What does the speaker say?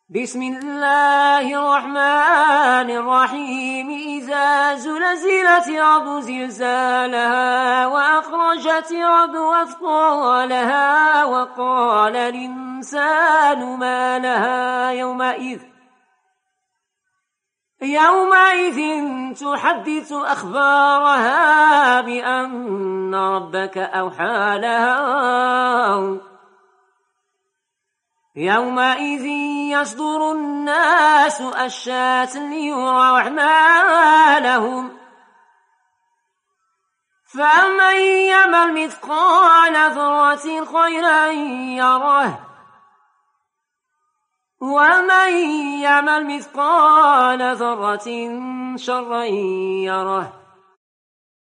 بسم الله الرحمن الرحيم إذا زلزلت الأرض زلزالها وأخرجت الأرض أثقالها وقال الإنسان ما لها يومئذ تحدث أخبارها بأن ربك أوحى لها يومئذ يصدر الناس أشتاتا ليروا أعمالهم فمن يعمل مثقال ذرة خيرا يره ومن يعمل مثقال ذرة شرا يره